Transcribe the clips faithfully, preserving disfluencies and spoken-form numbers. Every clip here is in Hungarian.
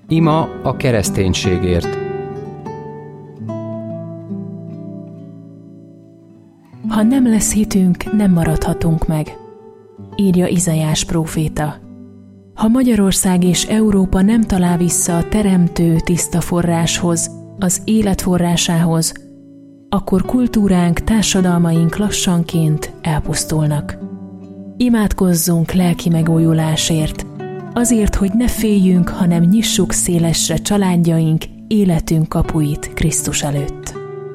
Ima a kereszténységért. Ha nem lesz hitünk, nem maradhatunk meg, írja Izaiás próféta. Ha Magyarország és Európa nem talál vissza a teremtő tiszta forráshoz, az élet forrásához, akkor kultúránk, társadalmaink lassanként elpusztulnak. Imádkozzunk lelki megújulásért, azért, hogy ne féljünk, hanem nyissuk szélesre családjaink, életünk kapuit Krisztus előtt.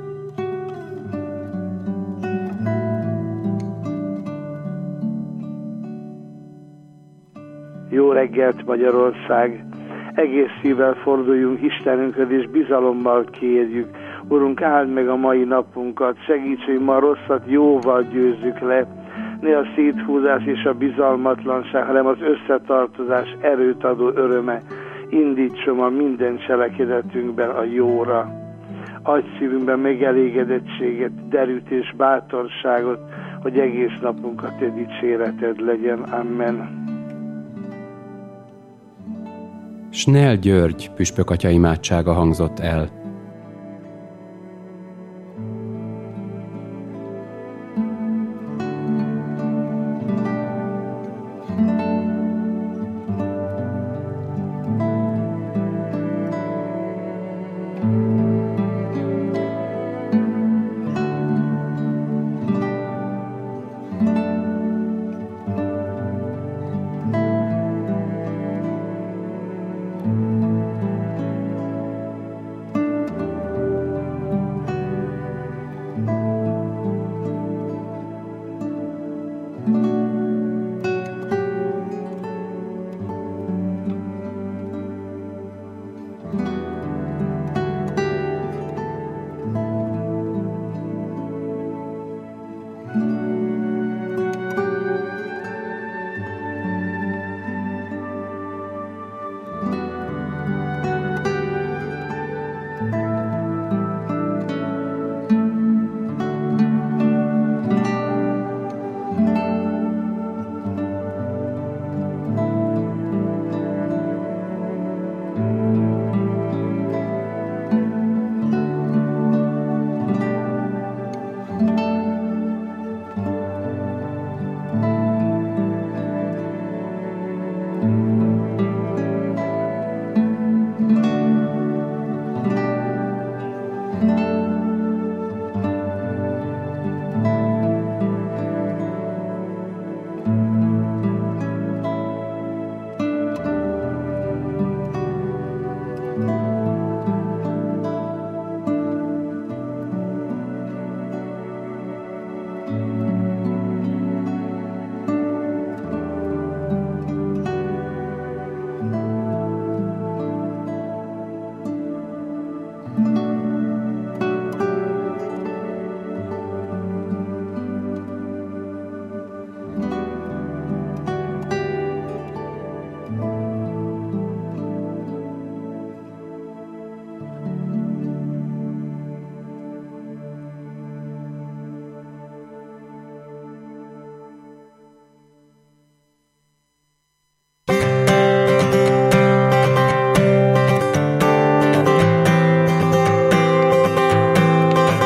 Jó reggelt, Magyarország! Egész szívvel forduljunk Istenünkhöz, és bizalommal kérjük. Urunk, áld meg a mai napunkat, segíts, hogy ma rosszat jóval győzzük le. Ne a széthúzás és a bizalmatlanság, hanem az összetartozás erőt adó öröme indítson a minden cselekedetünkben a jóra. Adj szívünkben megelégedettséget, derűt és bátorságot, hogy egész napunkat te dicséreted legyen. Amen. Snell György püspökatya imádsága hangzott el.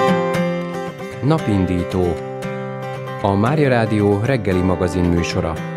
Napindító. A Mária Rádió reggeli magazin műsora.